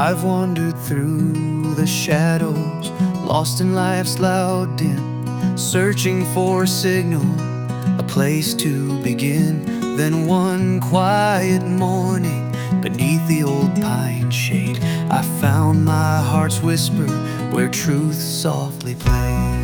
I've wandered through the shadows, lost in life's loud din, searching for a signal, a place to begin. Then one quiet morning, beneath the old pine shade, I found my heart's whisper where truth softly played.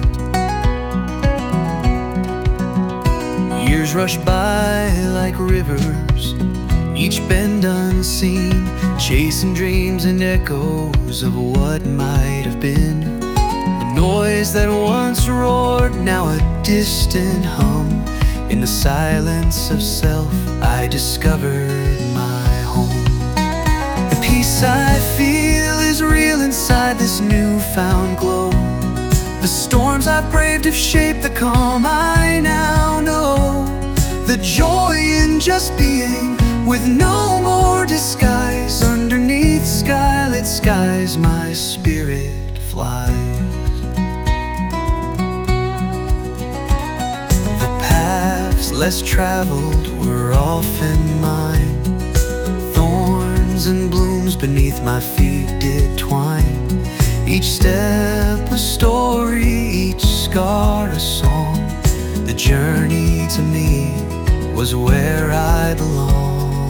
Years rush by like rivers, each bend unseen, chasing dreams and echoes of what might have been. The noise that once roared, now a distant hum. In the silence of self, I discovered my home. The peace I feel is real inside this newfound glow. The storms I've braved have shaped the calm I now know. The joy in just being, with no more disguise. Underneath skylit skies, my spirit flies. The paths less traveled were often mine. Thorns and blooms beneath my feet did twine. Each step a story, each scar a song. The journey to me was where I belong.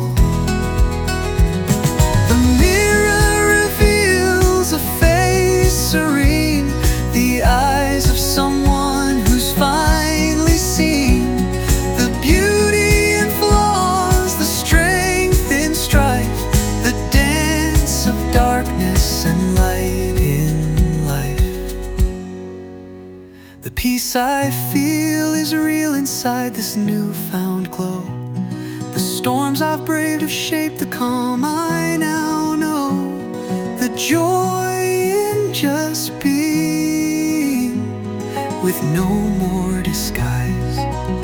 The mirror reveals a face serene, the eyes of someone who's finally seen the beauty in flaws, the strength in strife, the dance of darkness and light in life. The peace I feel is real inside this newfound glow. The storms I've braved have shaped the calm I now know. The joy in just being, with no more disguise.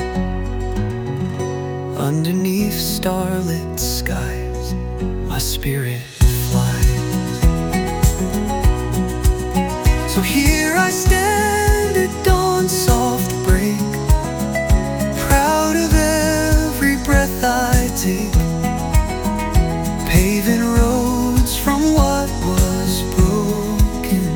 Underneath starlit skies, my spirit flies. So here I stand at dawn's soft break, proud of every breath I take, paving roads from what was broken,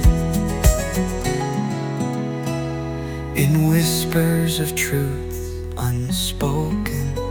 in whispers of truth unspoken.